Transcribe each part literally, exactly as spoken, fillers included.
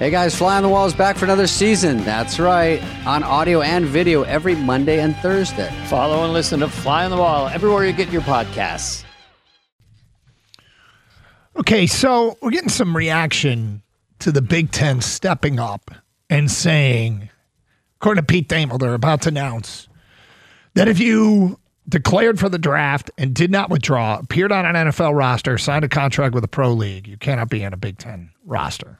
Hey guys, Fly on the Wall is back for another season. That's right, on audio and video every Monday and Thursday. Follow and listen to Fly on the Wall everywhere you get your podcasts. Okay, so we're getting some reaction to the Big Ten stepping up and saying, according to Pete Thamel, they're about to announce that if you declared for the draft and did not withdraw, appeared on an N F L roster, signed a contract with a pro league, you cannot be in a Big Ten roster.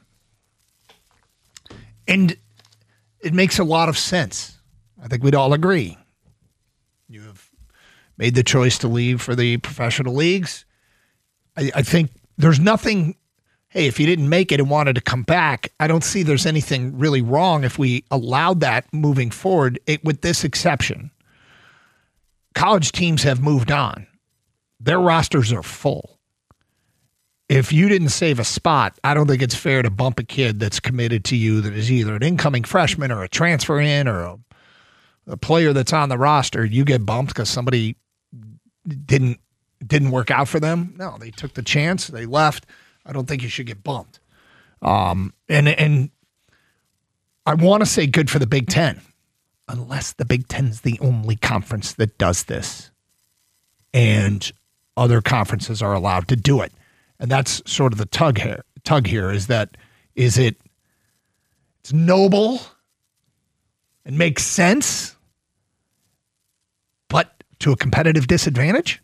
And it makes a lot of sense. I think we'd all agree. You have made the choice to leave for the professional leagues. I, I think there's nothing, hey, if you didn't make it and wanted to come back, I don't see there's anything really wrong if we allowed that moving forward, it, with this exception. College teams have moved on. Their rosters are full. If you didn't save a spot, I don't think it's fair to bump a kid that's committed to you that is either an incoming freshman or a transfer in or a, a player that's on the roster. You get bumped because somebody didn't didn't work out for them. No, they took the chance. They left. I don't think you should get bumped. Um, and and I want to say good for the Big Ten, unless the Big Ten's the only conference that does this, and other conferences are allowed to do it. And that's sort of the tug here. Tug here is that is it? It's noble and makes sense, but to a competitive disadvantage.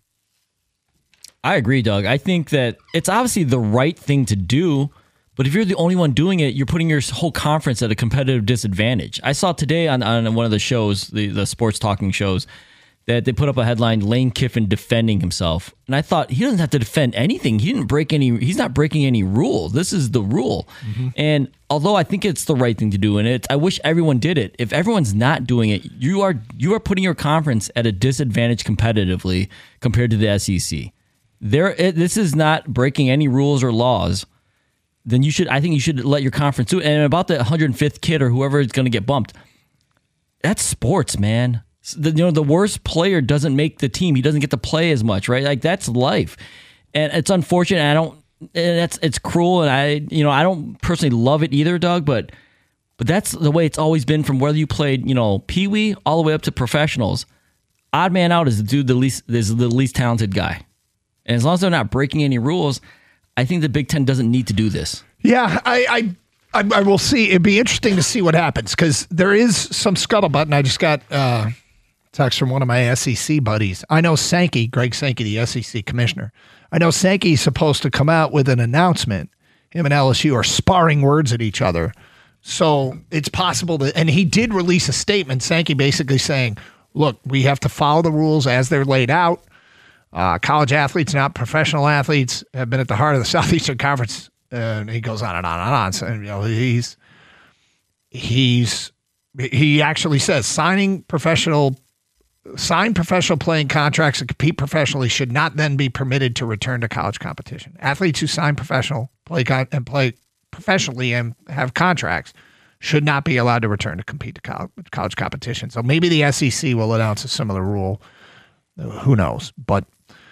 I agree, Doug. I think that it's obviously the right thing to do, but if you're the only one doing it, you're putting your whole conference at a competitive disadvantage. I saw today on, on one of the shows, the, the sports talking shows, that they put up a headline, Lane Kiffin defending himself. And I thought, he doesn't have to defend anything. He didn't break any, he's not breaking any rules. This is the rule. Mm-hmm. And although I think it's the right thing to do, and it, I wish everyone did it. If everyone's not doing it, you are you are putting your conference at a disadvantage competitively compared to the S E C. There, it, this is not breaking any rules or laws. Then you should, I think you should let your conference do it. And about the one hundred fifth kid or whoever is going to get bumped, that's sports, man. The, you know, the worst player doesn't make the team. He doesn't get to play as much, right? Like, that's life. And it's unfortunate. I don't, and that's, it's cruel. And I, you know, I don't personally love it either, Doug, but, but that's the way it's always been from whether you played, you know, Pee-wee all the way up to professionals. Odd man out is the dude, the least, is the least talented guy. And as long as they're not breaking any rules, I think the Big Ten doesn't need to do this. Yeah, I, I, I, I will see. It'd be interesting to see what happens because there is some scuttlebutt, and I just got uh, text from one of my S E C buddies. I know Sankey, Greg Sankey, the S E C commissioner. I know Sankey's supposed to come out with an announcement. Him and L S U are sparring words at each other. So it's possible that, and he did release a statement, Sankey basically saying, look, we have to follow the rules as they're laid out. Uh, college athletes, not professional athletes, have been at the heart of the Southeastern Conference. Uh, and he goes on and on and on. So, you know, he's he's he actually says signing professional sign professional playing contracts and compete professionally should not then be permitted to return to college competition. Athletes who sign professional play con- and play professionally and have contracts should not be allowed to return to compete to college, college competition. So maybe the S E C will announce a similar rule. Uh, who knows? But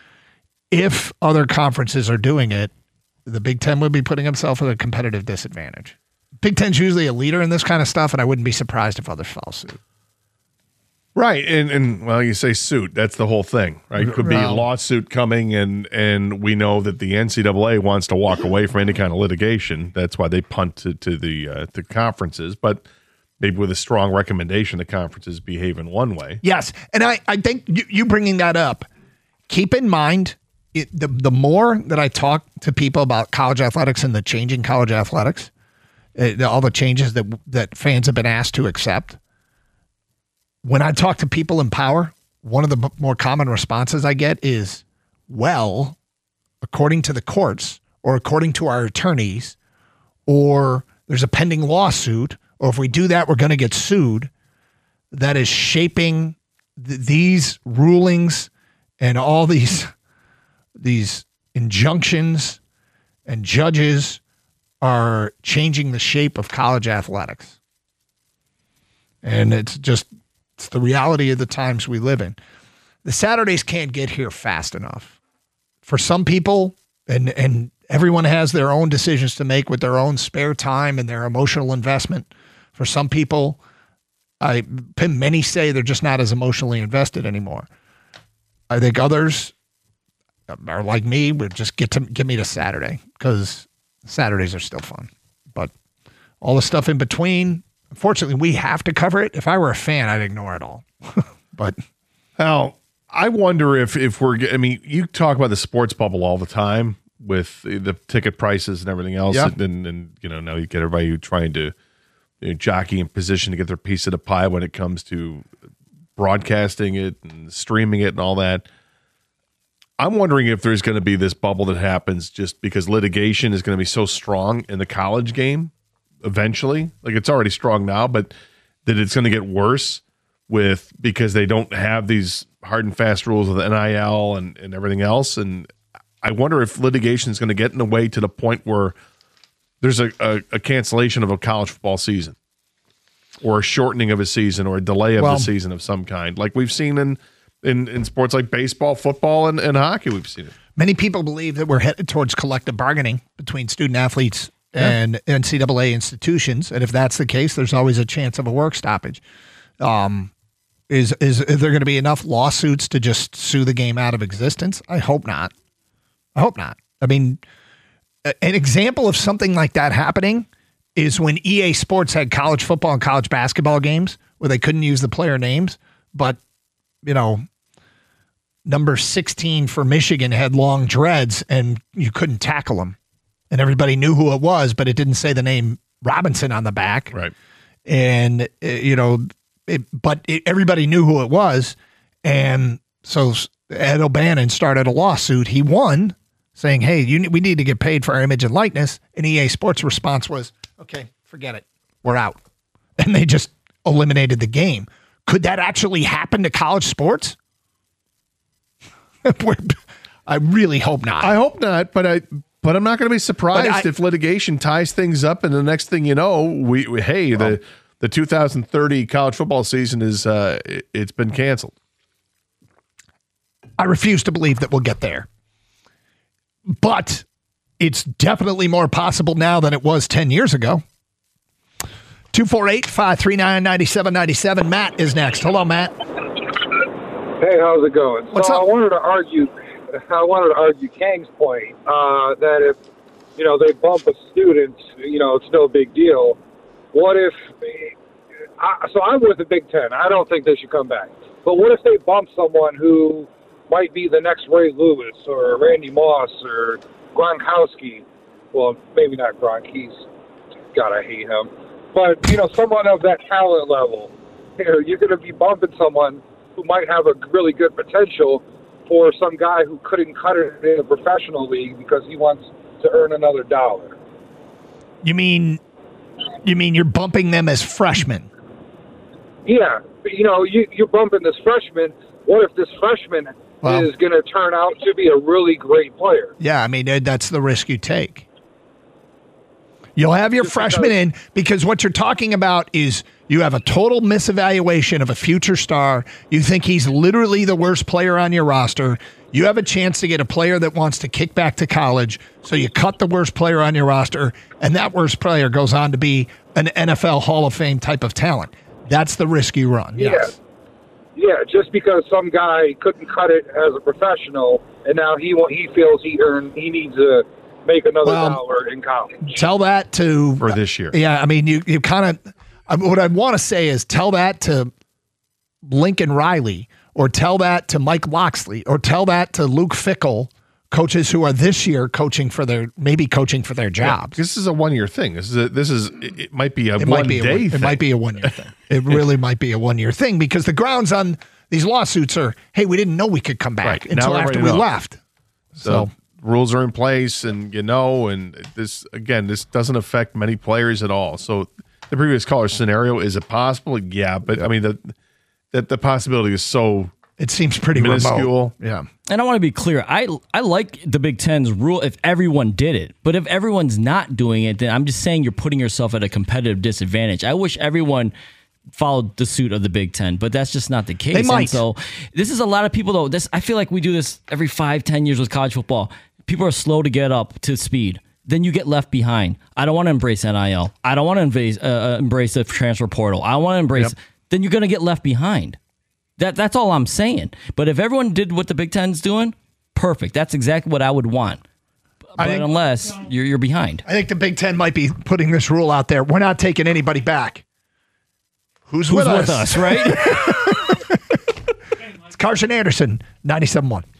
if other conferences are doing it, the Big Ten would be putting himself at a competitive disadvantage. Big Ten's usually a leader in this kind of stuff, and I wouldn't be surprised if others follow suit. Right, and, and well, you say suit. That's the whole thing, right? Could be a lawsuit coming, and, and we know that the N C double A wants to walk away from any kind of litigation. That's why they punt to, to the uh, the conferences, but maybe with a strong recommendation, the conferences behave in one way. Yes, and I, I think you, you bringing that up, keep in mind, It, the the more that I talk to people about college athletics and the changing college athletics, uh, the, all the changes that that fans have been asked to accept, when I talk to people in power, one of the b- more common responses I get is, well, according to the courts or according to our attorneys, or there's a pending lawsuit, or if we do that, we're going to get sued, that is shaping th- these rulings and all these... These injunctions and judges are changing the shape of college athletics. And it's just, it's the reality of the times we live in. The Saturdays can't get here fast enough. For some people, and and everyone has their own decisions to make with their own spare time and their emotional investment. For some people, I many say they're just not as emotionally invested anymore. I think others are like me, would just get to give me to Saturday, because Saturdays are still fun. But all the stuff in between, unfortunately, we have to cover it. If I were a fan, I'd ignore it all. But Hal, I wonder if if we're. I mean, you talk about the sports bubble all the time with the ticket prices and everything else, yeah. and, and you know now you get everybody trying to you know, jockey in position to get their piece of the pie when it comes to broadcasting it and streaming it and all that. I'm wondering if there's going to be this bubble that happens just because litigation is going to be so strong in the college game eventually. Like it's already strong now, but that it's going to get worse with because they don't have these hard and fast rules of the N I L and, and everything else. And I wonder if litigation is going to get in the way to the point where there's a, a, a cancellation of a college football season or a shortening of a season or a delay of well, the season of some kind, like we've seen in in, in sports like baseball, football, and, and hockey. We've seen it. Many people believe that we're headed towards collective bargaining between student athletes and yeah. N C double A institutions. And if that's the case, there's always a chance of a work stoppage. Um, is, is, is there going to be enough lawsuits to just sue the game out of existence? I hope not. I hope not. I mean, an example of something like that happening is when E A Sports had college football and college basketball games where they couldn't use the player names, but, you know, number sixteen for Michigan had long dreads and you couldn't tackle him. And everybody knew who it was, but it didn't say the name Robinson on the back. Right. And, uh, you know, it, but it, everybody knew who it was. And so Ed O'Bannon started a lawsuit. He won, saying, hey, you, we need to get paid for our image and likeness. And E A Sports' response was, okay, forget it. We're out. And they just eliminated the game. Could that actually happen to college sports? I really hope not. I hope not, but I but I'm not going to be surprised I, if litigation ties things up and the next thing you know, we, we hey, well, the the two thousand thirty college football season is uh it, it's been canceled. I refuse to believe that we'll get there. But it's definitely more possible now than it was ten years ago. two four eight, five three nine, nine seven nine seven. Matt is next. Hello, Matt. Hey, how's it going? What's so up? I wanted to argue I wanted to argue Kang's point uh, that if, you know, they bump a student, you know, it's no big deal. What if I, so I'm with the Big Ten. I don't think they should come back. But what if they bump someone who might be the next Ray Lewis or Randy Moss or Gronkowski? Well, maybe not Gronk. He's, God, I hate him. But, you know, someone of that talent level. You know, you're going to be bumping someone who might have a really good potential for some guy who couldn't cut it in a professional league because he wants to earn another dollar. You mean you mean you're bumping them as freshmen? Yeah. You know, you, you're bumping this freshman. What if this freshman well, is going to turn out to be a really great player? Yeah, I mean, that's the risk you take. You'll have your Just freshman because, in because what you're talking about is you have a total misevaluation of a future star. You think he's literally the worst player on your roster. You have a chance to get a player that wants to kick back to college, so you cut the worst player on your roster, and that worst player goes on to be an N F L Hall of Fame type of talent. That's the risk you run. Yeah. Yes. Yeah, just because some guy couldn't cut it as a professional, and now he he feels he earned he needs to make another well, dollar in college. Tell that to for this year. Yeah, I mean, you you kind of what I want to say is tell that to Lincoln Riley, or tell that to Mike Loxley, or tell that to Luke Fickell, coaches who are this year coaching for their maybe coaching for their jobs. Yeah, this is a one year thing. This is a, this is it, it might be a it one might be day. A one, thing. It might be a one year thing. It really might be a one year thing because the grounds on these lawsuits are, hey, we didn't know we could come back right. until now after we knows. left. So, So rules are in place, and you know, and this again, this doesn't affect many players at all. So the previous caller scenario, is it possible? Yeah, but I mean the that the possibility is so it seems pretty minuscule. remote. Yeah. And I want to be clear. I I like the Big Ten's rule if everyone did it. But if everyone's not doing it, then I'm just saying you're putting yourself at a competitive disadvantage. I wish everyone followed the suit of the Big Ten, but that's just not the case. They might. And so this is a lot of people, though. This I feel like we do this every five, ten years with college football. people are slow to get up to speed. Then you get left behind. I don't want to embrace N I L. I don't want to embrace uh, embrace the transfer portal. I want to embrace. Yep. Then you're going to get left behind. That that's all I'm saying. But if everyone did what the Big Ten's doing, perfect. That's exactly what I would want. But think, unless you're you're behind. I think the Big Ten might be putting this rule out there. We're not taking anybody back. Who's, Who's with, with us? us, right? It's Carson Anderson, ninety-seven point one.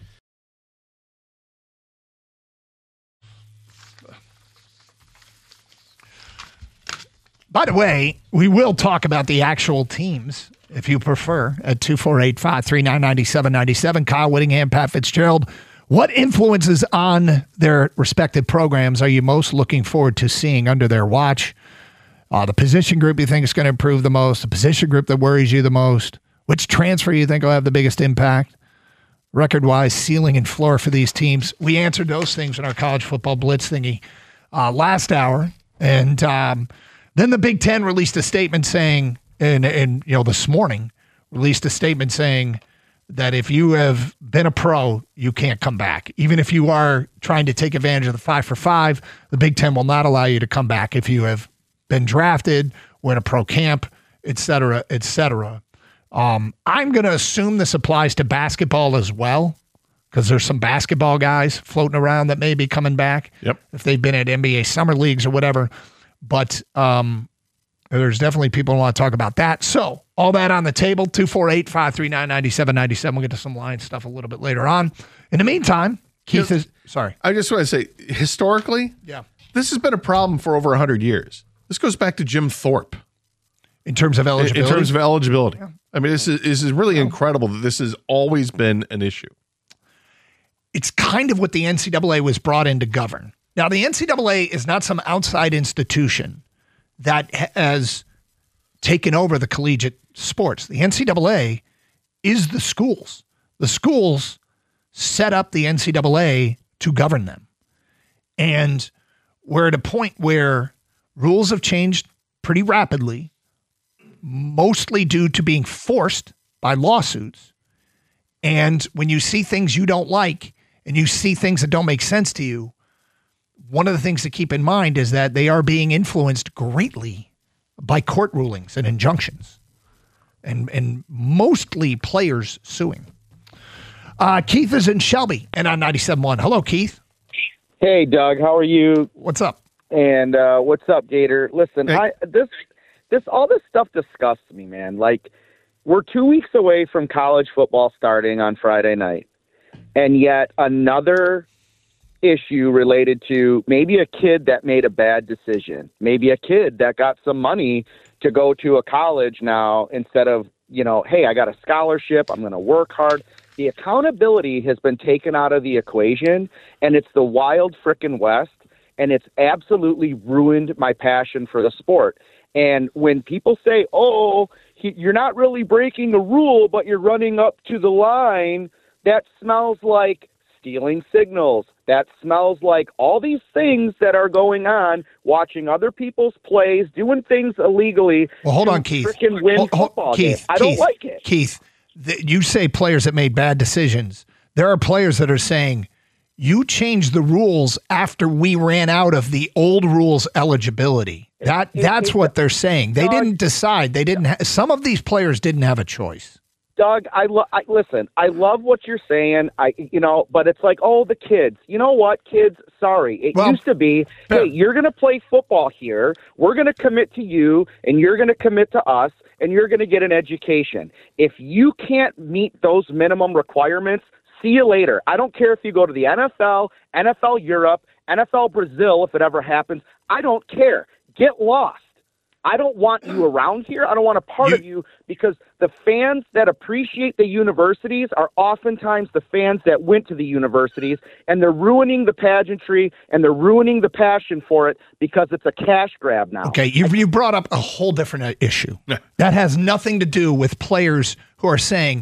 By the way, we will talk about the actual teams, if you prefer, at two four eight, five three nine, nine seven nine seven. Kyle Whittingham, Pat Fitzgerald. What influences on their respective programs are you most looking forward to seeing under their watch? Uh, the position group you think is going to improve the most, the position group that worries you the most, which transfer you think will have the biggest impact, record-wise, ceiling and floor for these teams. We answered those things in our college football blitz thingy uh, last hour, and um, then the Big Ten released a statement saying, and, and you know, this morning released a statement saying that if you have been a pro, you can't come back. Even if you are trying to take advantage of the five for five, the Big Ten will not allow you to come back if you have been drafted, win a pro camp, et cetera, et cetera. Um, I'm going to assume this applies to basketball as well, because there's some basketball guys floating around that may be coming back. Yep. If they've been at N B A summer leagues or whatever. But um, there's definitely people who want to talk about that. So all that on the table, two four eight, five three nine, nine seven nine seven. We'll get to some line stuff a little bit later on. In the meantime, Keith is, sorry. I just want to say, historically, yeah, this has been a problem for over one hundred years. This goes back to Jim Thorpe. In terms of eligibility? In, in terms of eligibility. Yeah. I mean, this is, this is really incredible that this has always been an issue. It's kind of what the N C double A was brought in to govern. Now, the N C double A is not some outside institution that has taken over the collegiate sports. The N C double A is the schools. The schools set up the N C double A to govern them. And we're at a point where rules have changed pretty rapidly, mostly due to being forced by lawsuits. And when you see things you don't like and you see things that don't make sense to you, one of the things to keep in mind is that they are being influenced greatly by court rulings and injunctions, and, and mostly players suing. Uh, Keith is in Shelby and on ninety-seven point one. Hello, Keith. Hey, Doug. How are you? What's up? And uh, what's up, Gator? Listen, hey. I this this all this stuff disgusts me, man. Like, we're two weeks away from college football starting on Friday night, and yet another issue related to maybe a kid that made a bad decision, maybe a kid that got some money to go to a college now instead of, you know, hey, I got a scholarship, I'm going to work hard. The accountability has been taken out of the equation, and it's the wild frickin' West. And it's absolutely ruined my passion for the sport. And when people say, oh, he, you're not really breaking a rule, but you're running up to the line, that smells like stealing signals. That smells like all these things that are going on, watching other people's plays, doing things illegally. Well, hold on, Keith. Freaking win hold, hold, football Keith, games. I Keith, don't like it. Keith, the, you say players that made bad decisions. There are players that are saying, you changed the rules after we ran out of the old rules eligibility. That that's what they're saying. They Doug, didn't decide. They didn't. Ha- some of these players didn't have a choice. Doug, I, lo- I listen. I love what you're saying. I, you know, but it's like, oh, the kids. You know what, kids? Sorry, it Well, used to be, fair. hey, you're going to play football here. We're going to commit to you, and you're going to commit to us, and you're going to get an education. If you can't meet those minimum requirements, see you later. I don't care if you go to the N F L, N F L Europe, N F L Brazil, if it ever happens. I don't care. Get lost. I don't want you around here. I don't want a part You- of you, because the fans that appreciate the universities are oftentimes the fans that went to the universities, and they're ruining the pageantry and they're ruining the passion for it because it's a cash grab now. Okay, you you brought up a whole different uh, issue. That has nothing to do with players who are saying,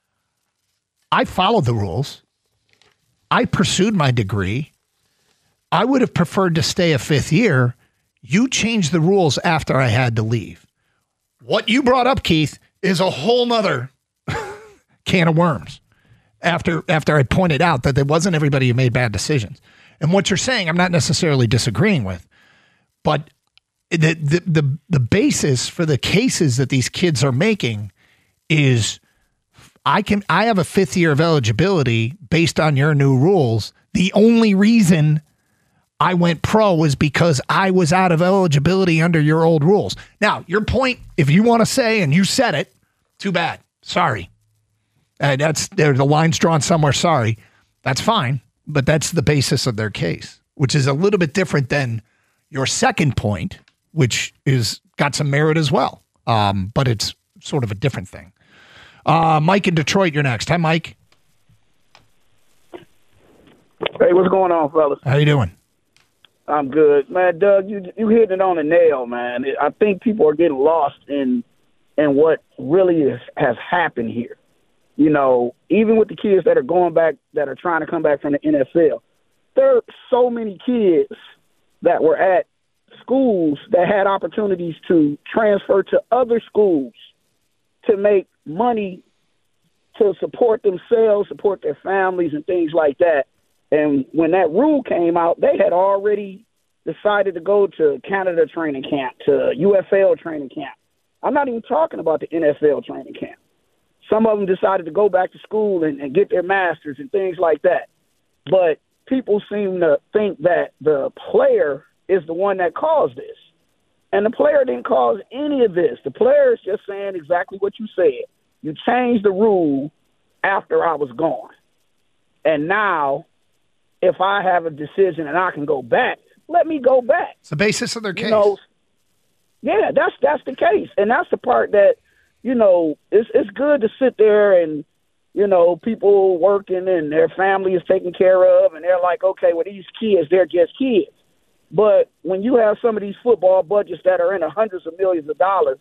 I followed the rules. I pursued my degree. I would have preferred to stay a fifth year. You changed the rules after I had to leave. What you brought up, Keith, is a whole nother can of worms. after after I pointed out that it wasn't everybody who made bad decisions. And what you're saying, I'm not necessarily disagreeing with, but the the the, the basis for the cases that these kids are making is I can I have a fifth year of eligibility based on your new rules. The only reason I went pro was because I was out of eligibility under your old rules. Now, your point, if you want to say, and you said it, too bad. Sorry. Uh, that's there. The line's drawn somewhere. Sorry. That's fine. But that's the basis of their case, which is a little bit different than your second point, which is got some merit as well. Um, but it's sort of a different thing. Uh, Mike in Detroit, you're next. Hi, Mike. Hey, what's going on, fellas? How you doing? I'm good, man. Doug, you you hitting it on the nail, man. I think people are getting lost in in what really is, has happened here. You know, even with the kids that are going back, that are trying to come back from the N F L, there are so many kids that were at schools that had opportunities to transfer to other schools to make money to support themselves, support their families, and things like that. And when that rule came out, they had already decided to go to Canada training camp, to U F L training camp. I'm not even talking about the N F L training camp. Some of them decided to go back to school and, and get their masters and things like that. But people seem to think that the player is the one that caused this. And the player didn't cause any of this. The player is just saying exactly what you said. You changed the rule after I was gone. And now, if I have a decision and I can go back, let me go back. It's the basis of their case. You know, yeah, that's that's the case. And that's the part that, you know, it's it's good to sit there and, you know, people working and their family is taken care of and they're like, okay, well, these kids, they're just kids. But when you have some of these football budgets that are in the hundreds of millions of dollars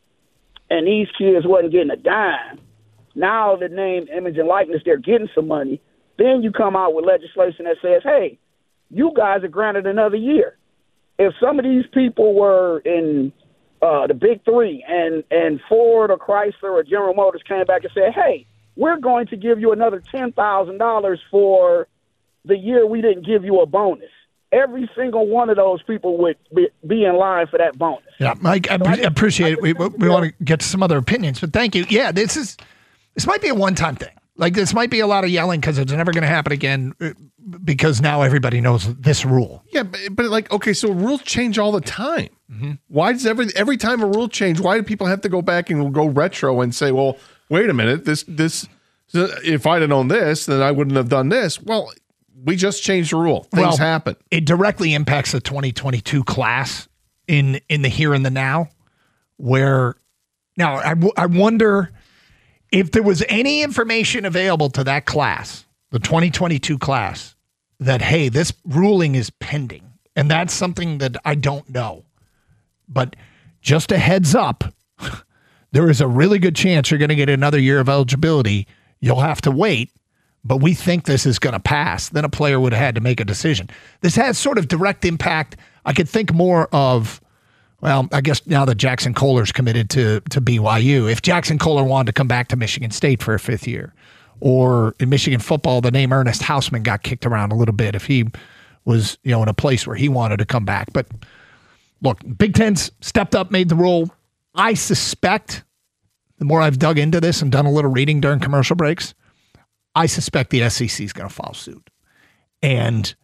and these kids wasn't getting a dime, now the name, image, and likeness, they're getting some money. Then you come out with legislation that says, hey, you guys are granted another year. If some of these people were in uh, the big three and, and Ford or Chrysler or General Motors came back and said, hey, we're going to give you another ten thousand dollars for the year we didn't give you a bonus. Every single one of those people would be, be in line for that bonus. Yeah, Mike, I, So I I appreciate it. We, we, we yeah. want to get to some other opinions, but thank you. Yeah, this is this might be a one-time thing. Like, this might be a lot of yelling because it's never going to happen again uh, because now everybody knows this rule. Yeah, but, but like, okay, so rules change all the time. Mm-hmm. Why does every every time a rule change, why do people have to go back and go retro and say, well, wait a minute, this this if I'd have known this, then I wouldn't have done this. Well, we just changed the rule. Things Well, happen. It directly impacts the twenty twenty-two class in in the here and the now, where now I, w- I wonder if there was any information available to that class, the twenty twenty-two class, that, hey, this ruling is pending. And that's something that I don't know. But just a heads up, there is a really good chance you're going to get another year of eligibility. You'll have to wait, but we think this is going to pass. Then a player would have had to make a decision. This has sort of direct impact. I could think more of, well, I guess now that Jackson Kohler's committed to, to B Y U, if Jackson Kohler wanted to come back to Michigan State for a fifth year, or in Michigan football, the name Ernest Hausman got kicked around a little bit if he was, you know, in a place where he wanted to come back. But look, Big Ten's stepped up, made the rule. I suspect, the more I've dug into this and done a little reading during commercial breaks, I suspect the S E C is going to follow suit. And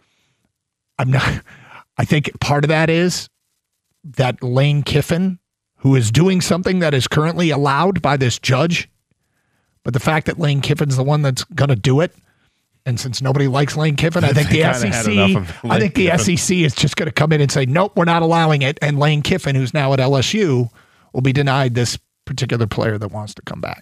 I'm not, I think part of that is that Lane Kiffin, who is doing something that is currently allowed by this judge, but the fact that Lane Kiffin's the one that's going to do it, and since nobody likes Lane Kiffin, I think They the kinda S E had C, enough of I Lane think the Kiffin. S E C is just going to come in and say, nope, we're not allowing it. And Lane Kiffin, who's now at L S U, will be denied this particular player that wants to come back.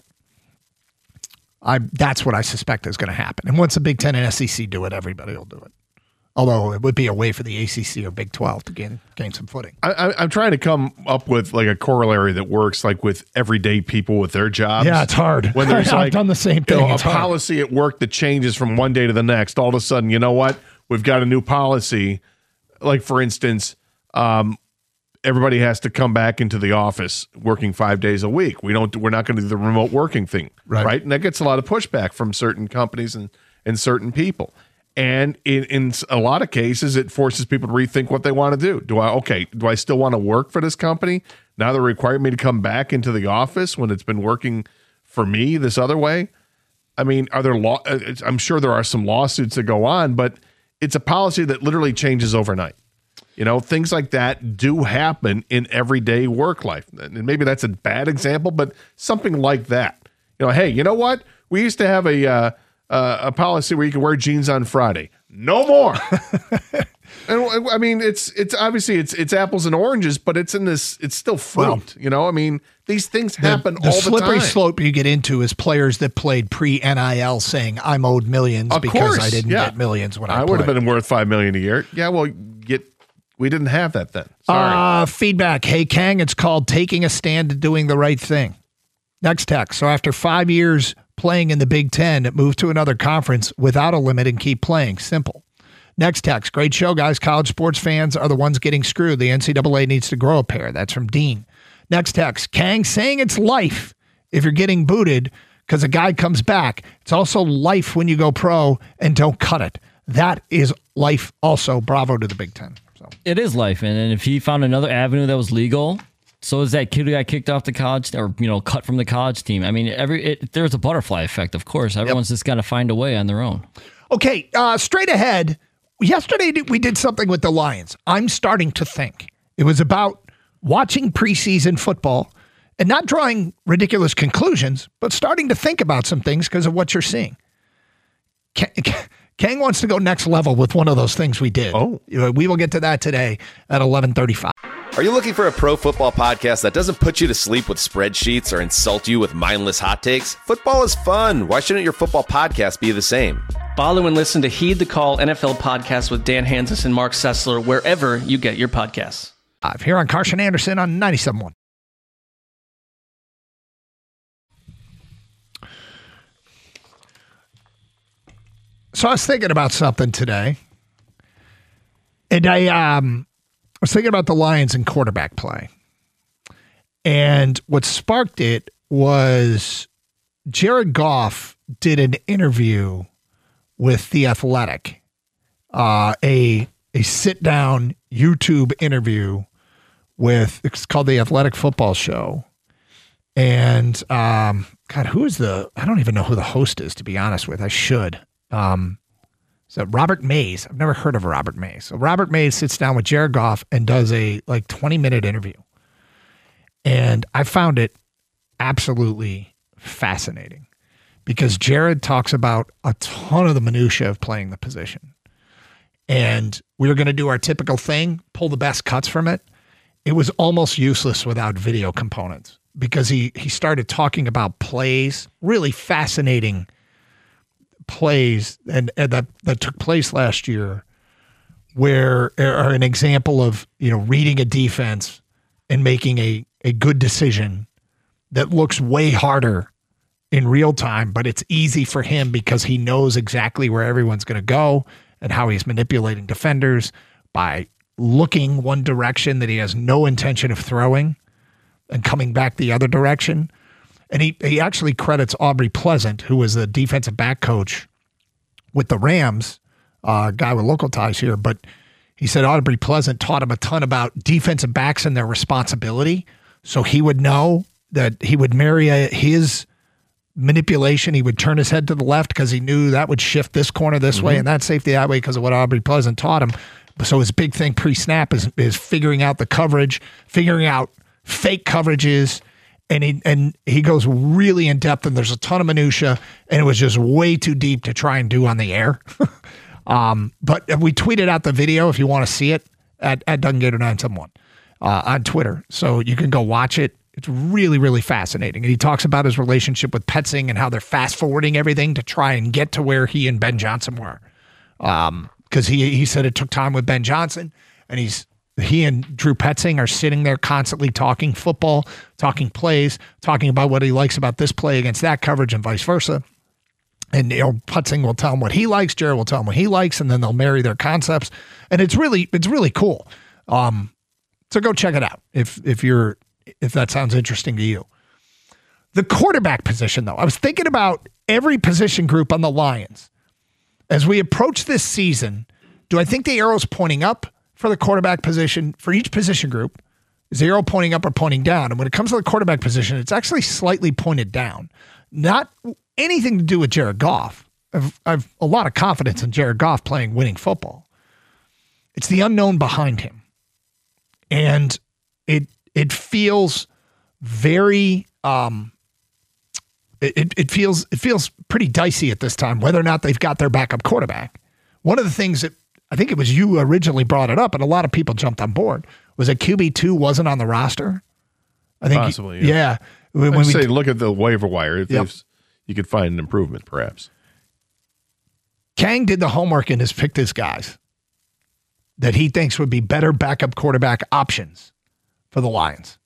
I that's what I suspect is going to happen. And once the Big Ten and S E C do it, everybody will do it. Although it would be a way for the A C C or Big twelve to gain gain some footing. I, I, I'm trying to come up with like a corollary that works, like with everyday people with their jobs. Yeah, it's hard. When there's I've like, done the same you thing. know, a It's hard. policy at work that changes from one day to the next. All of a sudden, you know what? We've got a new policy. Like, for instance, um, everybody has to come back into the office working five days a week. We don't. We're not going to do the remote working thing, Right. right? And that gets a lot of pushback from certain companies and and certain people. And in in a lot of cases, it forces people to rethink what they want to do. Do I okay? Do I still want to work for this company now? They're requiring me to come back into the office when it's been working for me this other way. I mean, are there law? I'm sure there are some lawsuits that go on, but it's a policy that literally changes overnight. You know, things like that do happen in everyday work life. And maybe that's a bad example, but something like that. You know, hey, you know what? We used to have a uh, uh, a policy where you can wear jeans on Friday. No more. And I mean, it's it's obviously it's it's apples and oranges, but it's in this. It's still fruit. Well, you know, I mean, these things happen the, the all the slippery time. slope you get into is players that played pre-N I L saying I'm owed millions Of because course, I didn't yeah. get millions when I, I played. would have been worth five million a year. Yeah, well, get we didn't have that then. Sorry. Uh, feedback. Hey, Kang, it's called taking a stand and doing the right thing. Next text. So after five years playing in the Big Ten, move to another conference without a limit and keep playing. Simple. Next text. Great show, guys. College sports fans are the ones getting screwed. The N C double A needs to grow a pair. That's from Dean. Next text. Kang saying it's life if you're getting booted because a guy comes back. It's also life when you go pro and don't cut it. That is life also. Bravo to the Big Ten. So It is life, and, and if he found another avenue that was legal, so is that kid who got kicked off the college or you know cut from the college team. I mean, every it, there's a butterfly effect, of course. Everyone's yep. just got to find a way on their own. Okay, uh, straight ahead. Yesterday we did something with the Lions. I'm starting to think it was about watching preseason football and not drawing ridiculous conclusions, but starting to think about some things because of what you're seeing. Kang wants to go next level with one of those things we did. Oh. We will get to that today at eleven thirty-five. Are you looking for a pro football podcast that doesn't put you to sleep with spreadsheets or insult you with mindless hot takes? Football is fun. Why shouldn't your football podcast be the same? Follow and listen to Heed the Call N F L podcast with Dan Hanzus and Mark Sessler wherever you get your podcasts. Live here on Carson Anderson on ninety-seven point one. So I was thinking about something today, and I um I was thinking about the Lions and quarterback play, and what sparked it was Jared Goff did an interview with The Athletic, uh, a a sit down YouTube interview with it's called The Athletic Football Show, and um, God, who is the? I don't even know who the host is, to be honest with. I should. Um, so Robert Mays. I've never heard of Robert Mays. So Robert Mays sits down with Jared Goff and does a like twenty minute interview, and I found it absolutely fascinating. Because Jared talks about a ton of the minutia of playing the position. And we were going to do our typical thing, pull the best cuts from it. It was almost useless without video components because he he started talking about plays, really fascinating plays and, and that, that took place last year where are an example of, you know, reading a defense and making a, a good decision that looks way harder in real time, but it's easy for him because he knows exactly where everyone's going to go and how he's manipulating defenders by looking one direction that he has no intention of throwing and coming back the other direction. And he, he actually credits Aubrey Pleasant, who was the defensive back coach with the Rams, a uh, guy with local ties here, but he said Aubrey Pleasant taught him a ton about defensive backs and their responsibility. So he would know that he would marry a, his manipulation. He would turn his head to the left because he knew that would shift this corner this mm-hmm. way and that safety that way because of what Aubrey Pleasant taught him. So his big thing pre-snap is is figuring out the coverage, figuring out fake coverages, and he and he goes really in depth. And there's a ton of minutia, and it was just way too deep to try and do on the air. um, but we tweeted out the video if you want to see it at at Doug Gator nine seven one uh, on Twitter, so you can go watch it. It's really, really fascinating. And he talks about his relationship with Petzing and how they're fast forwarding everything to try and get to where he and Ben Johnson were. Um, because he he said it took time with Ben Johnson, and he's he and Drew Petzing are sitting there constantly talking football, talking plays, talking about what he likes about this play against that coverage and vice versa. And you know, Petzing will tell him what he likes, Jared will tell him what he likes, and then they'll marry their concepts. And it's really, it's really cool. Um, So go check it out if if you're if that sounds interesting to you. The quarterback position, though, I was thinking about every position group on the Lions. As we approach this season, do I think the arrow's pointing up for the quarterback position for each position group? Is the arrow pointing up or pointing down? And when it comes to the quarterback position, it's actually slightly pointed down. Not anything to do with Jared Goff. I've, I've a lot of confidence in Jared Goff playing winning football. It's the unknown behind him. And it it feels very um, it, it feels it feels pretty dicey at this time, whether or not they've got their backup quarterback. One of the things that I think it was you originally brought it up, and a lot of people jumped on board, was that Q B two wasn't on the roster. I think Possibly, yeah. yeah. yeah. When I'd we say look at the waiver wire. If Yep. there's- you could find an improvement, perhaps. Kang did the homework and has picked his guys that he thinks would be better backup quarterback options for the Lions.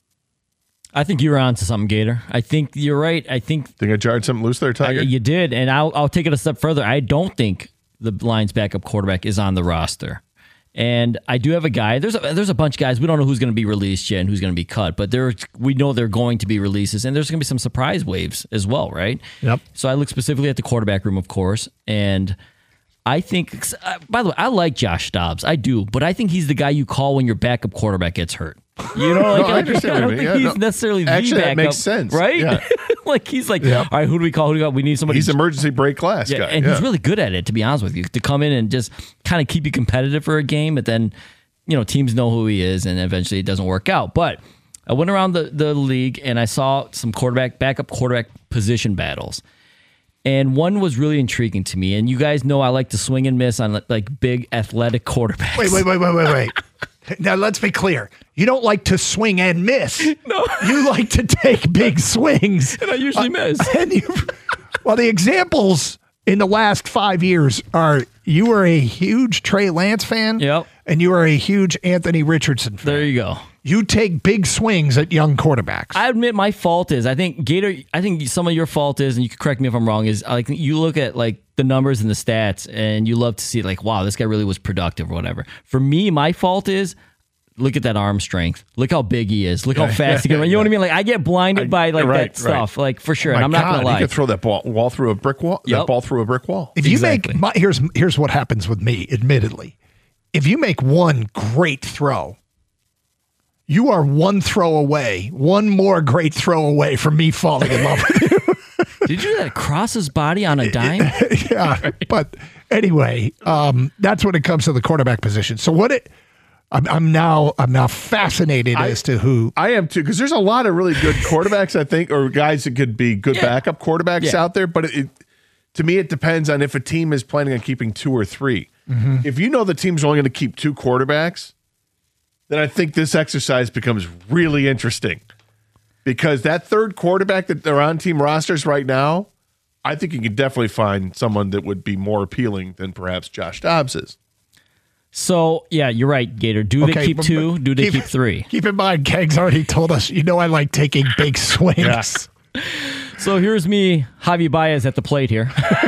I think you're on to something, Gator. I think you're right. I think Think I jarred something loose there, Tiger? I, you did, and I'll I'll take it a step further. I don't think the Lions' backup quarterback is on the roster, and I do have a guy. There's a, there's a bunch of guys. We don't know who's going to be released yet and who's going to be cut, but there we know they're going to be releases, and there's going to be some surprise waves as well, right? Yep. So I look specifically at the quarterback room, of course, and I think. By the way, I like Josh Dobbs. I do, but I think he's the guy you call when your backup quarterback gets hurt. You know, like, No, I understand I don't what you think mean. Yeah, he's no. necessarily the Actually, backup. that makes sense. right? Yeah. Like he's like, Yep. all right, who do we call? Who do we call? We need somebody. He's emergency break glass Yeah, guy. and yeah. he's really good at it, to be honest with you, to come in and just kind of keep you competitive for a game, but then, you know, teams know who he is, and eventually it doesn't work out. But I went around the, the league, and I saw some quarterback, backup quarterback position battles. And one was really intriguing to me. And you guys know I like to swing and miss on like big athletic quarterbacks. Wait, wait, wait, wait, wait, wait. Now, let's be clear. You don't like to swing and miss. No. You like to take big swings. And I usually miss. And you, well, the examples in the last five years are you were a huge Trey Lance fan. Yep. And you are a huge Anthony Richardson fan. There you go. You take big swings at young quarterbacks. I admit my fault is I think Gator. I think some of your fault is, and you can correct me if I'm wrong. Is like you look at like the numbers and the stats, and you love to see like, wow, this guy really was productive or whatever. For me, my fault is look at that arm strength. Look how big he is. Look how fast he can run. You know what I mean? Like I get blinded by like right, that stuff, right. like for sure. Oh and I'm my not gonna God, lie. He could throw that ball wall through a brick wall. Yep. That ball through a brick wall. If you Exactly. make my, here's here's what happens with me, admittedly. If you make one great throw, you are one throw away, one more great throw away from me falling in love with you. Did you do that across his body on a dime? Yeah, but anyway, um, that's when it comes to the quarterback position. So what it, I'm, I'm now I'm now fascinated I- as to who. I am too, because there's a lot of really good quarterbacks, I think, or guys that could be good Yeah. backup quarterbacks Yeah. out there. But it, to me, it depends on if a team is planning on keeping two or three. Mm-hmm. If you know the team's only going to keep two quarterbacks, then I think this exercise becomes really interesting. Because that third quarterback that they're on team rosters right now, I think you can definitely find someone that would be more appealing than perhaps Josh Dobbs is. So yeah, you're right, Gator. Do Okay, they keep but- two? but Do they keep- keep three? Keep in mind, Keg's already told us. You know, I like taking big swings. Yes. So here's me, Javi Baez at the plate here.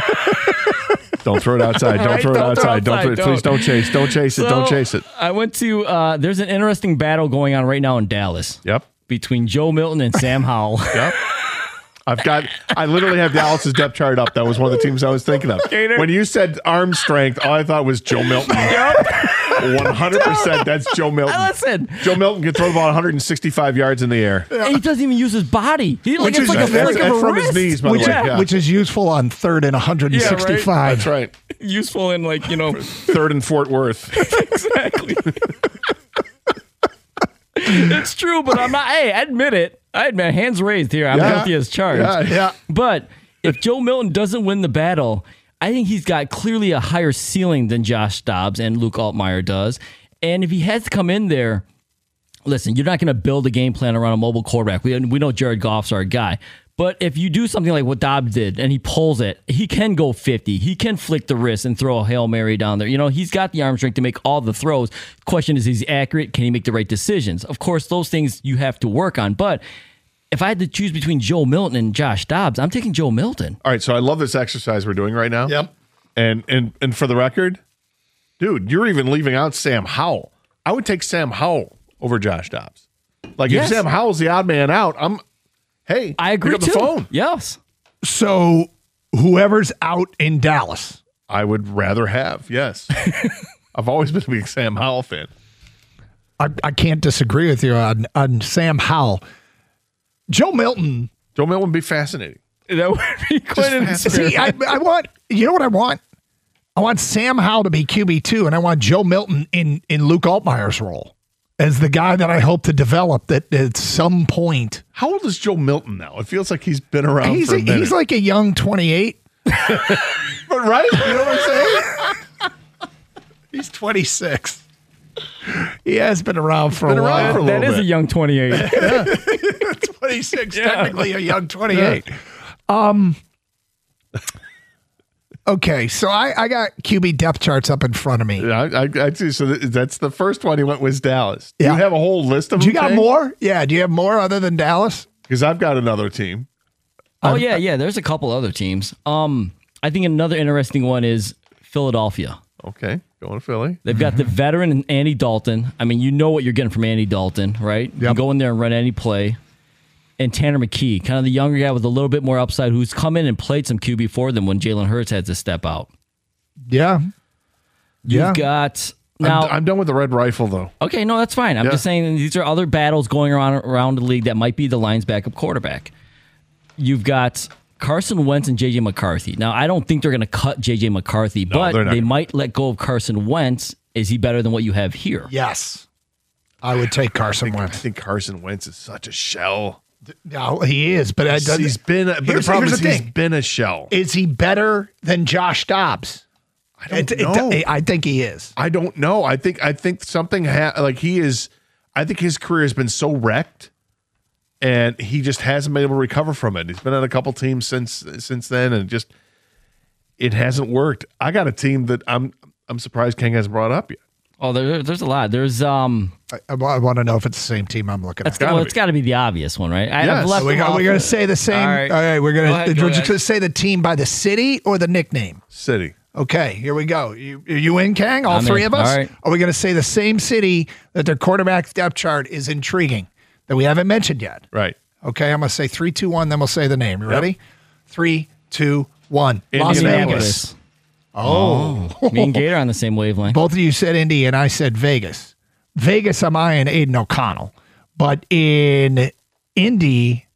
Don't throw it outside. Don't right, throw it don't throw outside. Don't throw it. outside, Please don't. don't chase. Don't chase it. So, Don't chase it. I went to. Uh, there's an interesting battle going on right now in Dallas Yep. between Joe Milton and Sam Howell. Yep. I've got, I literally have Dallas's depth chart up. That was one of the teams I was thinking of. Gator. When you said arm strength, all I thought was Joe Milton. one hundred percent that's Joe Milton. Listen, Joe Milton can throw the ball one hundred sixty-five yards in the air. and he doesn't even use his body. He like, Which it's is- like a that's- flick that's of a from his wrist. knees, by the Which, way. Yeah. which is useful on third and one sixty-five. That's right. Useful in like you know Third and Fort Worth. exactly. It's true, but I'm not. Hey, I admit it. I admit hands raised here. I'm Yeah. guilty as charged. Yeah, yeah. But if Joe Milton doesn't win the battle, I think he's got clearly a higher ceiling than Josh Dobbs and Luke Altmaier does. And if he has to come in there, listen, you're not going to build a game plan around a mobile quarterback. We, we know Jared Goff's our guy. But if you do something like what Dobbs did and he pulls it, he can go fifty. He can flick the wrist and throw a Hail Mary down there. You know, he's got the arm strength to make all the throws. Question is, is he accurate? Can he make the right decisions? Of course, those things you have to work on. But if I had to choose between Joe Milton and Josh Dobbs, I'm taking Joe Milton. All right, so I love this exercise we're doing right now. Yep. And and and for the record, dude, you're even leaving out Sam Howell. I would take Sam Howell over Josh Dobbs. Like Yes. if Sam Howell's the odd man out, I'm. Hey, I agree pick up too. the phone. Yes. So whoever's out in Dallas. I would rather have. Yes, I've always been a big Sam Howell fan. I, I can't disagree with you on, on Sam Howell. Joe Milton. Joe Milton would be fascinating. That would be quite an experience. See, I, I want, you know what I want? I want Sam Howell to be Q B two, and I want Joe Milton in, in Luke Altmaier's role as the guy that I hope to develop that at some point. How old is Joe Milton now? It feels like he's been around He's, for a a, minute. he's like a young twenty-eight. But right? You know what I'm saying? He's twenty-six. He has been around for Been a around while. for a little That is bit. a young twenty-eight. twenty-six, technically a young twenty-eight. Um. Okay, so I, I got Q B depth charts up in front of me. Yeah, I, I, I see. So th- that's the first one he went was Dallas. Do Yeah. you have a whole list of Do them? you got more? Yeah, do you have more other than Dallas? Because I've got another team. Oh yeah, yeah. There's a couple other teams. Um, I think another interesting one is Philadelphia. Okay, going to Philly. They've got the veteran Andy Dalton. I mean, you know what you're getting from Andy Dalton, right? You Yep. go in there and run any play. And Tanner McKee, kind of the younger guy with a little bit more upside, who's come in and played some Q B for them when Jalen Hurts had to step out. Yeah. You've Yeah. got now. I'm, I'm done with the red rifle though. Okay, no, that's fine. I'm Yeah. just saying these are other battles going around around the league that might be the Lions' backup quarterback. You've got Carson Wentz and J J McCarthy. Now, I don't think they're going to cut J J McCarthy, but they're not they gonna. might let go of Carson Wentz. Is he better than what you have here? Yes. I would take Carson I Wentz. think Carson Wentz is such a shell. No, he is, but I doesn't. He's been, but the Here's- problem here's is the he's thing. been a shell. Is he better than Josh Dobbs? I don't It- it- know. I think he is. I don't know. I think I think something ha- like he is. I think his career has been so wrecked, and he just hasn't been able to recover from it. He's been on a couple teams since since then, and it just it hasn't worked. I got a team that I'm I'm surprised King hasn't brought up yet. Oh, there, there's a lot. There's um, I, I want to know if it's the same team I'm looking that's at. well, gotta it's be. got to be the obvious one, right? I, Yes. I've left we them got, off. we're going to say the same. All All right. right, we're going Go to ahead, we're go just ahead. going to say the team by the city or the nickname. City. Okay, here we go. You, are you in, Kang? All I'm three in. of us? All right. Are we going to say the same city that their quarterback depth chart is intriguing that we haven't mentioned yet? Right. Okay, I'm going to say three, two, one. Then we'll say the name. You ready? Three, two, one. Las Indianapolis. Vegas. Oh, Me and Gator on the same wavelength. both of you said Indy, and I said Vegas. Vegas, I'm eyeing Aiden O'Connell, but in Indy,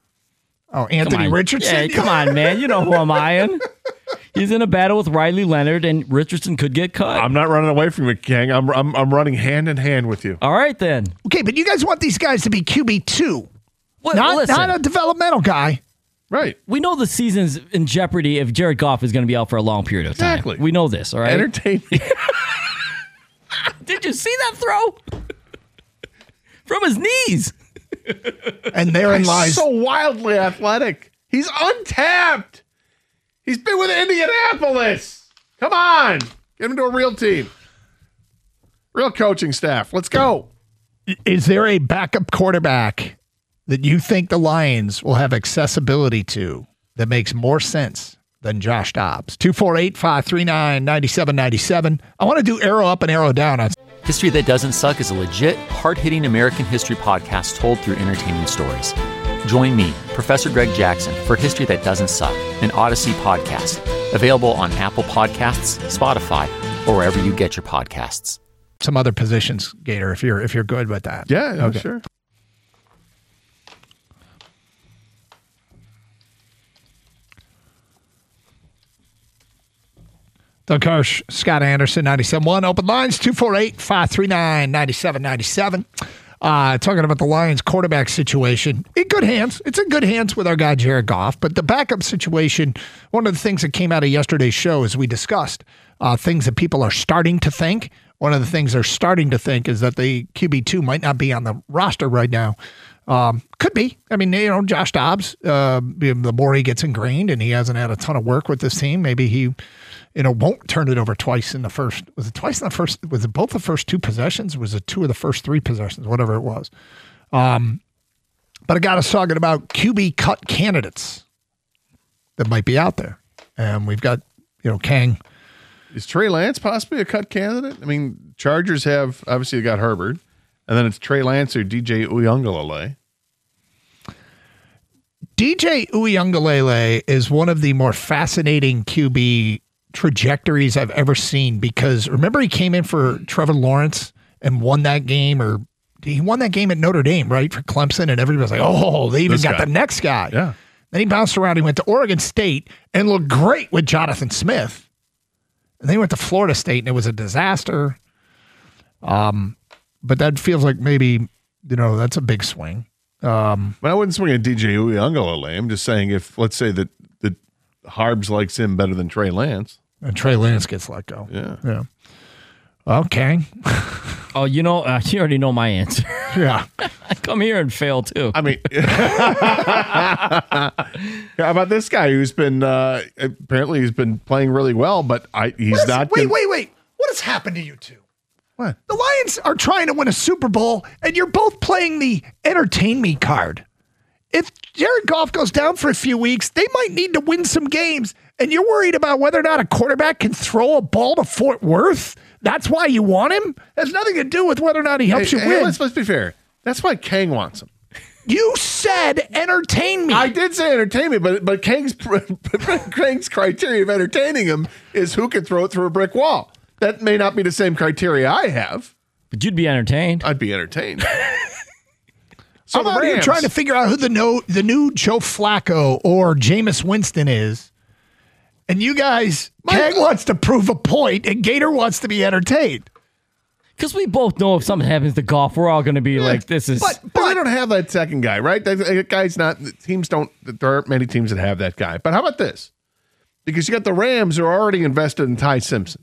oh, Anthony Come on. Richardson. Yeah, come on, man. You know who I'm eyeing. He's in a battle with Riley Leonard, and Richardson could get cut. I'm not running away from you, King. I'm I'm I'm running hand in hand with you. All right, then. Okay, but you guys want these guys to be Q B two, Well, not listen, not a developmental guy. Right. we know the season's in jeopardy if Jared Goff is going to be out for a long period of time. Exactly. We know this, all right? Entertaining. Did you see that throw? From his knees. And therein He's lies. so wildly athletic. He's untapped. He's been with Indianapolis. Come on. Get him to a real team. Real coaching staff. Let's go. Is there a backup quarterback that you think the Lions will have accessibility to that makes more sense than Josh Dobbs? two four eight, five three nine, nine seven nine seven. I want to do arrow up and arrow down on History That Doesn't Suck is a legit, hard-hitting American history podcast told through entertaining stories. Join me, Professor Greg Jackson, for History That Doesn't Suck, an Odyssey podcast. Available on Apple Podcasts, Spotify, or wherever you get your podcasts. some other positions, Gator, if you're if you're good with that. Yeah, yeah Okay. sure. Doug Hirsch, Scott Anderson, ninety-seven point one. Open lines, two four eight, five three nine, nine seven nine seven. Uh, talking about the Lions quarterback situation. In good hands. It's in good hands with our guy, Jared Goff. But the backup situation, one of the things that came out of yesterday's show, as we discussed, uh, things that people are starting to think. One of the things they're starting to think is that the Q B two might not be on the roster right now. Um, could be. I mean, you know, Josh Dobbs, uh, the more he gets ingrained and he hasn't had a ton of work with this team, maybe he, you know, won't turn it over twice in the first. Was it twice in the first? Was it both the first two possessions? Was it two of the first three possessions? Whatever it was. Um, but I got us talking about Q B cut candidates that might be out there. And we've got, you know, Kang. Is Trey Lance possibly a cut candidate? I mean, Chargers have, obviously, they got Herbert. And then it's Trey Lance or D J Uiagalelei. D J Uiagalelei is one of the more fascinating Q B trajectories I've ever seen because remember he came in for Trevor Lawrence and won that game, or he won that game at Notre Dame, right, for Clemson, and everybody was like, oh, they even This got guy. the next guy. Yeah. Then he bounced around. He went to Oregon State and looked great with Jonathan Smith. And then he went to Florida State, and it was a disaster. Um, but that feels like maybe, you know, that's a big swing. Um, But I wouldn't swing at D J Uiagalelei. I'm just saying if, let's say that, that Harbs likes him better than Trey Lance. and Trey Lance gets let go. Yeah. Yeah. Okay. Oh, you know, uh, you already know my answer. Yeah. I come here and fail too. I mean, how about this guy who's been uh, apparently he's been playing really well, but I he's What is- not. Wait, gonna- wait, wait. What has happened to you two? What? The Lions are trying to win a Super Bowl, and you're both playing the entertain me card. If Jared Goff goes down for a few weeks, they might need to win some games, and you're worried about whether or not a quarterback can throw a ball to Fort Worth? That's why you want him? It has nothing to do with whether or not he helps Hey, you hey, win. let's, let's be fair. That's why Kang wants him. You said entertain me. I did say entertainment, but but Kang's Kang's criteria of entertaining him is who can throw it through a brick wall. That may not be the same criteria I have. But you'd be entertained. I'd be entertained. So I'm the out here Rams- trying to figure out who the no, the new Joe Flacco or Jameis Winston is. And you guys, Kang wants to prove a point, and Gator wants to be entertained. Because we both know if something happens to Goff, we're all going to be like, this is. But, but we don't have that second guy, right? That, that guy's not. Teams don't. There aren't many teams that have that guy. But how about this? Because you got the Rams who are already invested in Ty Simpson.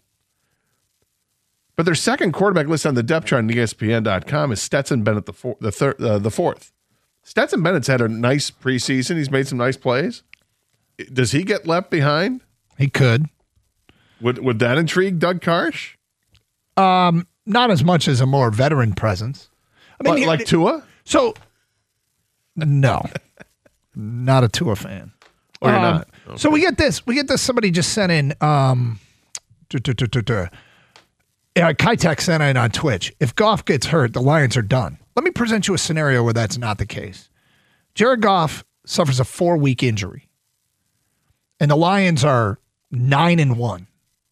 But their second quarterback list on the depth chart on E S P N dot com is Stetson Bennett, the four, the third, uh, the fourth. Stetson Bennett's had a nice preseason. He's made some nice plays. Does he get left behind? He could. Would Would that intrigue Doug Karsh? Um, not as much as a more veteran presence. I What, he- like Tua? So, no, not a Tua fan. Or you're Um, not? So we get this. We get this. Somebody just sent in. Um, duh, duh, duh, duh, duh. Yeah, Kitek sent in on Twitch. If Goff gets hurt, the Lions are done. Let me present you a scenario where that's not the case. Jared Goff suffers a four-week injury, and the Lions are nine and one,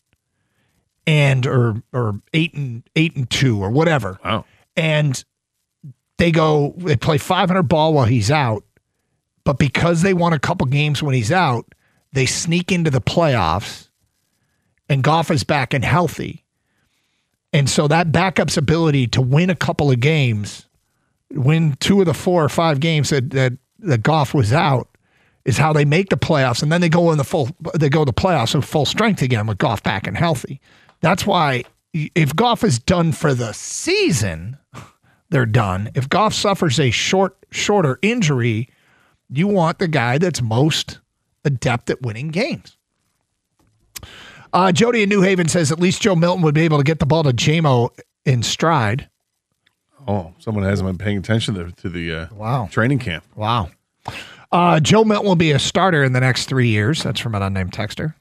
and or or eight and eight and two, or whatever. Wow. And they go, they play five hundred ball while he's out, but because they won a couple games when he's out, they sneak into the playoffs, and Goff is back and healthy. And so that backup's ability to win a couple of games, win two of the four or five games that that, that Goff was out, is how they make the playoffs. And then they go in the full, they go to the playoffs in full strength again with Goff back and healthy. That's why if Goff is done for the season, they're done. If Goff suffers a short, shorter injury, you want the guy that's most adept at winning games. Uh, Jody in New Haven says at least Joe Milton would be able to get the ball to J-Mo in stride. Oh, someone hasn't been paying attention to, to the uh, Wow. training camp. Wow. Uh, Joe Milton will be a starter in the next three years. That's from an unnamed texter.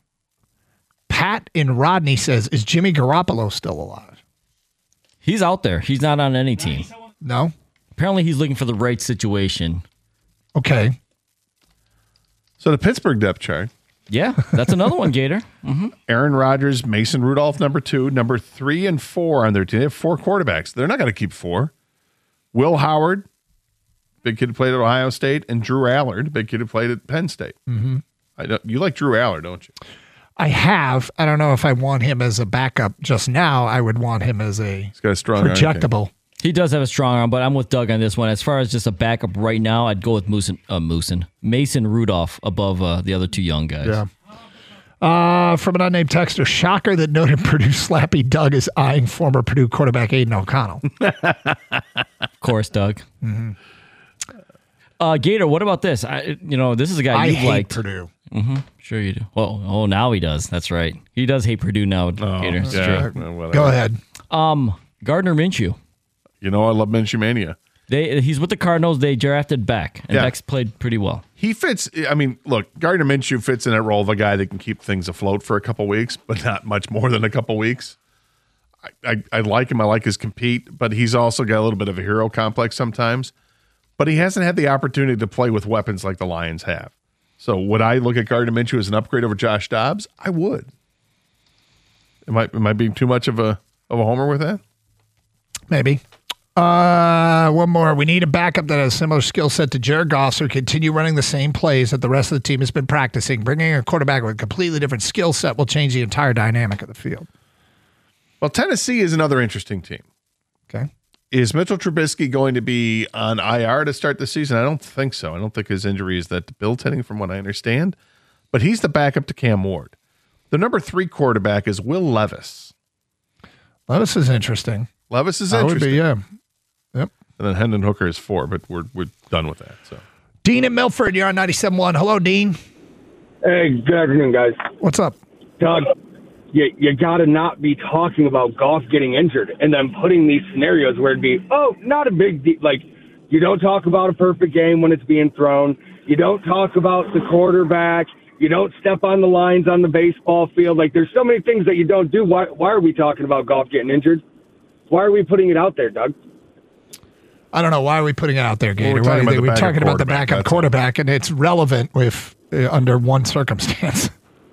Pat in Rodney says, is Jimmy Garoppolo still alive? He's out there. He's not on any team. No? Apparently, he's looking for the right situation. Okay. So the Pittsburgh depth chart. Yeah, that's another one, Gator. Mm-hmm. Aaron Rodgers, Mason Rudolph, number two, number three and four on their team. They have four quarterbacks. They're not going to keep four. Will Howard, big kid who played at Ohio State, and Drew Allard, big kid who played at Penn State. Mm-hmm. I don't, you like Drew Allard, don't you? I have. I don't know if I want him as a backup just now. I would want him as a He's got a strong arm, projectable. He does have a strong arm, but I'm with Doug on this one. As far as just a backup right now, I'd go with Moosin, uh, Moosin, Mason Rudolph above uh, the other two young guys. Yeah. Uh, from an unnamed texter, shocker that noted Purdue slappy Doug is eyeing former Purdue quarterback Aiden O'Connell. Of course, Doug. Mm-hmm. Uh, Gator, what about this? I, you know, this is a guy I you've hate liked. Purdue. Mm-hmm. Sure you do. Well, oh, now he does. That's right. He does hate Purdue now, Gator. It's yeah, true. well, whatever. Go ahead. Um, Gardner Minshew. You know I love Minshew Mania. They he's with the Cardinals. They drafted Beck, and Yeah. Beck's played pretty well. He fits. I mean, look, Gardner Minshew fits in that role of a guy that can keep things afloat for a couple weeks, but not much more than a couple weeks. I, I, I like him. I like his compete, but he's also got a little bit of a hero complex sometimes. But he hasn't had the opportunity to play with weapons like the Lions have. So would I look at Gardner Minshew as an upgrade over Josh Dobbs? I would. Am I am I being too much of a of a homer with that? Maybe. Uh, one more. We need a backup that has a similar skill set to Jared Goff, so continue running the same plays that the rest of the team has been practicing. Bringing a quarterback with a completely different skill set will change the entire dynamic of the field. Well, Tennessee is another interesting team. Okay. Is Mitchell Trubisky going to be on I R to start the season? I don't think so. I don't think his injury is that debilitating from what I understand. But he's the backup to Cam Ward. The number three quarterback is Will Levis. Levis is interesting. Levis is That would interesting. be, yeah. Yep. And then Hendon Hooker is four, but we're we're done with that. So, Dean in Milford, you're on ninety-seven point one. Hello, Dean. Hey, good afternoon, guys. What's up? Doug, you, you got to not be talking about Goff getting injured and then putting these scenarios where it'd be, oh, not a big deal. Like, you don't talk about a perfect game when it's being thrown. You don't talk about the quarterback. You don't step on the lines on the baseball field. Like, there's so many things that you don't do. Why, why are we talking about Goff getting injured? Why are we putting it out there, Doug? I don't know. Why are we putting it out there, Gator? Well, we're talking Why- about the we're backup talking about the quarterback, backup that's quarterback, and it's relevant with uh, under one circumstance.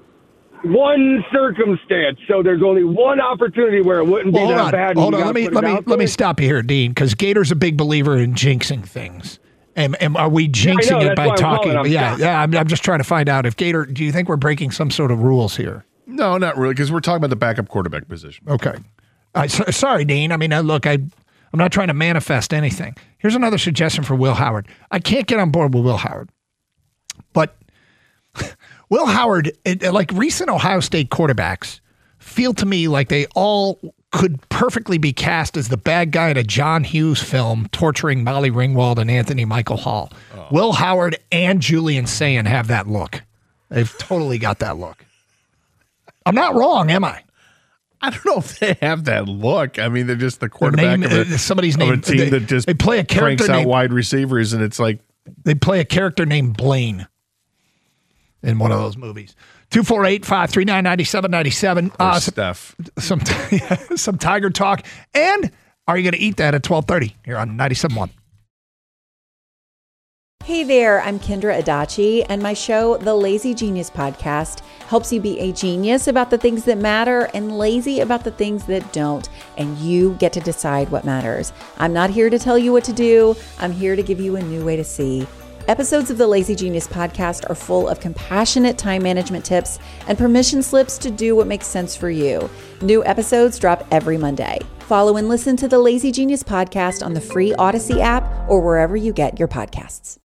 One circumstance. So there's only one opportunity where it wouldn't be Well, hold that on. bad. and Hold you on. gotta Let me put it let me out let me there? stop you here, Dean, because Gator's a big believer in jinxing things. And, and are we Yeah, I jinxing know, it that's by why I'm talking? calling. I'm yeah, shocked. yeah. I'm, I'm just trying to find out if Gator. Do you think we're breaking some sort of rules here? no, not really, because we're talking about the backup quarterback position. Okay. Uh, so, sorry, Dean. I mean, uh, look, I, I'm not trying to manifest anything. Here's another suggestion for Will Howard. I can't get on board with Will Howard, but Will Howard, it, like recent Ohio State quarterbacks, feel to me like they all could perfectly be cast as the bad guy in a John Hughes film torturing Molly Ringwald and Anthony Michael Hall. Oh. Will Howard and Julian Sayin have that look. They've totally got that look. I'm not wrong, am I? I don't know if they have that look. I mean, they're just the quarterback name- of a, uh, somebody's of name- a team they- that just they play a character cranks out named- wide receivers, and it's like They play a character named Blaine in one of those movies. two four eight, five three nine, nine seven nine seven. Uh, some, Steph. some, some Tiger talk. And are you going to eat that at twelve thirty here on ninety-seven point one? Hey there, I'm Kendra Adachi, and my show, The Lazy Genius Podcast, helps you be a genius about the things that matter and lazy about the things that don't, and you get to decide what matters. I'm not here to tell you what to do. I'm here to give you a new way to see. Episodes of the Lazy Genius Podcast are full of compassionate time management tips and permission slips to do what makes sense for you. New episodes drop every Monday. Follow and listen to the Lazy Genius Podcast on the free Odyssey app or wherever you get your podcasts.